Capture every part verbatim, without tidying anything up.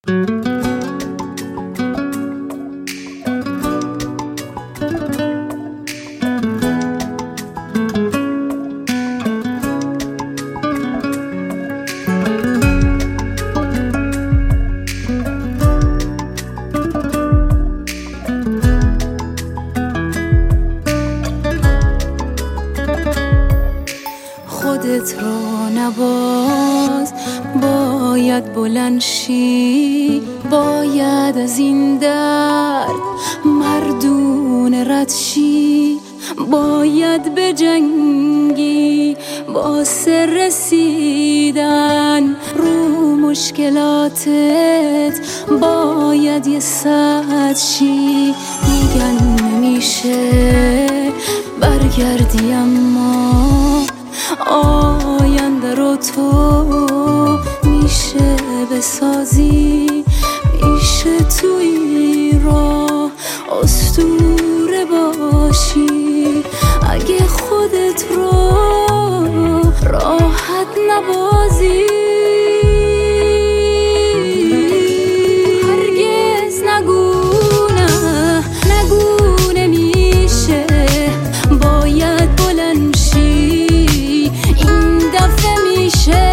خودت رو نباز، باید بلند شی، باید از این درد مردونه رد شی، باید بجنگی واسه رسیدن رو مشکلاتت، باید یه ساعت شی. میگن نمیشه برگردی اما آینده رو تو میشه بسازی، میشه توی راه اسطوره باشی. اگه خودت رو راحت نبازی، هرگز نگو نه، نگو نمیشه، باید بلند شی، این دفعه میشه.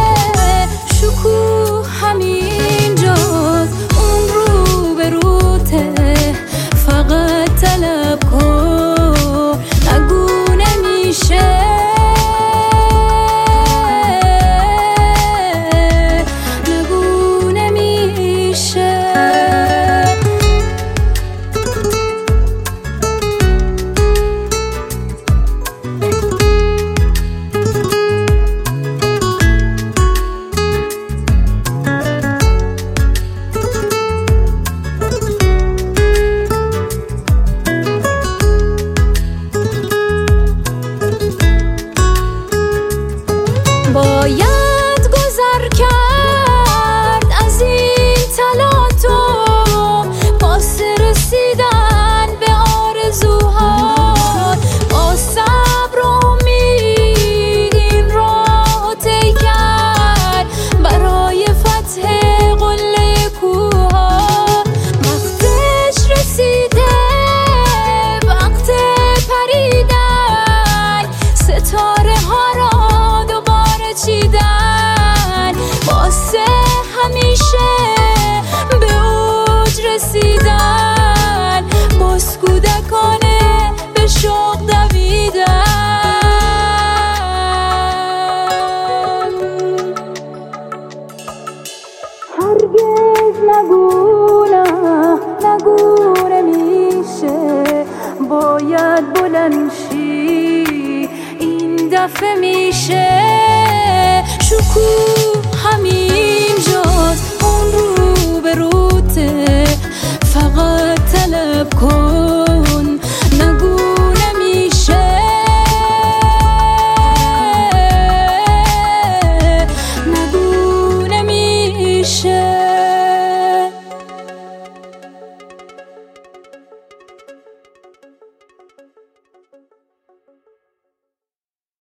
شکوه همینجاست، اون رو به روته، فقط طلب کن، نگو نمیشه، نگو نمیشه. باید گذر کرد از این تلاطم واسه رسیدن به آرزوها، با صبر و امید این راه طی کرد برای فتح قله کوها. وقتش رسیده، وقت پریدن، ستاره ها را چیدن، واسه همیشه به اوج رسیدن، باز کودکانه به شوق دویدن. هرگز نگو نه، نگو نمیشه، باید بلند شی، این دفعه میشه. شکوه همینجاست، اون رو به روته، فقط طلب کن.